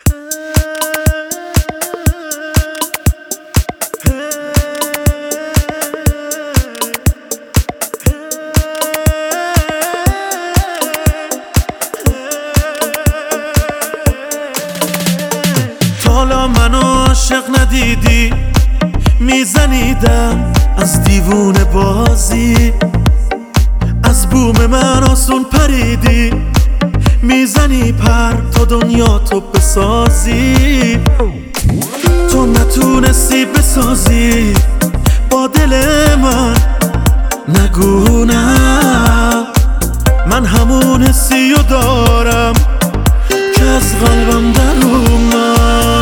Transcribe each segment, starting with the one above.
حالا منو عاشق ندیدی، میزنیدم از دیوونه بازی، از بوم من آسون پریدی، میزنی پر تا دنیا تو بسازی. تو نتونستی بسازی با دل من، نگو نه، من همون حسی رو دارم که از قلبم در اومد.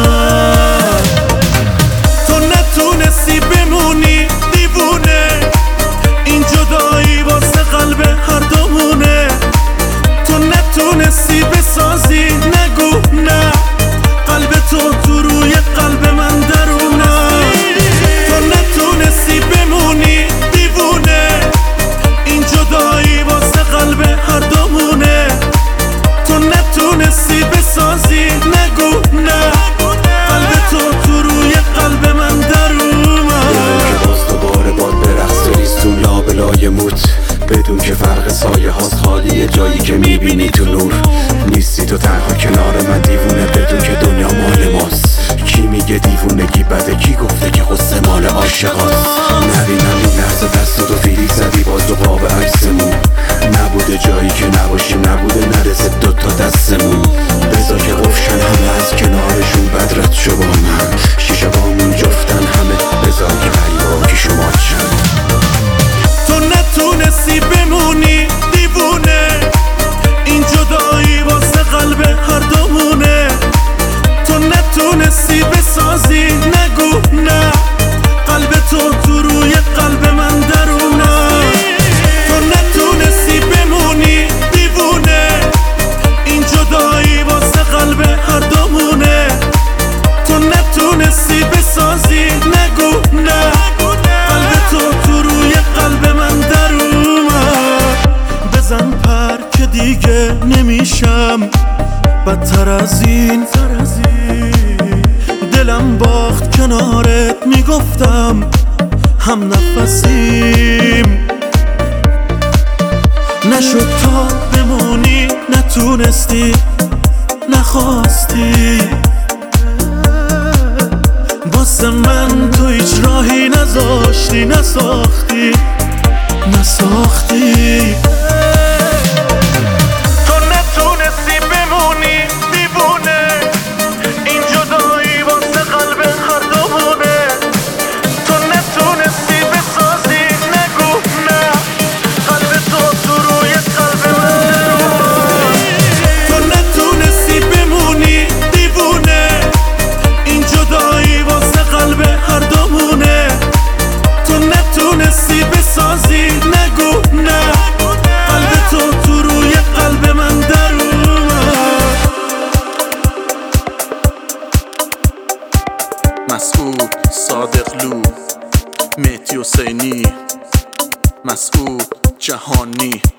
تو نتونستی بمونی دیوونه، این جدایی واسه قلب هر دومونه. تو نتونستی بسازی، نگو نه، قلب تو روی قلب من درونه. تو نتونستی بمونی دیوونه، این جدایی واسه قلب هر دومونه. تو نتونستی بسازی، نگو نه، قلب تو روی قلب من در اومد. که باز دوباره باد برقص بریز لابلای موت، بدون که فرق سایه هاست خالیه جایی که میبینی تو نور. نیستی تو تنها کنار من دیوونه، بدون که دنیا مال ماست. کی میگه دیوونگی بده، کی گفته که غصه مال عاشقاست؟ نبینم این لحظه دستاتو فیلیک زدی باز دو پا به عکسمون. نبوده جایی که نباشیم، نبوده نرسه دوتا دستمون. بذار که قفشن همه از کنارشون بدرت شو با من، شیشه بامون جفتن همه، بذار که غریبا شما چند. تو نتونستی بمونی دیوونه، این جدایی واسه قلب هر دومونه. تو نتونستی بسازی، نگو نه، قلب تو روی قلب من درونه. تو نتونستی بمونی دیوونه، این جدایی واسه قلب هر دومونه. تو نتونستی بسازی، نگو نه، قلب تو روی قلب من در اومد. بزن پر که دیگه نمیشم بدتر از این. دلم باخت کنارت، میگفتم هم نفسیم. نشد تا بمونی، نتونستی، نخواستی. واسه من تو هیچ راهی نذاشتی، نساختی. تو نتونستی بمونی دیوونه، این جدایی واسه قلب هر دومونه. تو نتونستی بسازی، نگو نه، قلب تو روی قلب من. تو نتونستی بمونی دیوونه، این جدایی واسه قلب هر دومونه. تو نتونستی بسازی، نگو نه، قلب تو روی قلب من در اومد. مسعود صادقلو، مهدی حسینی، مسعود جهانی.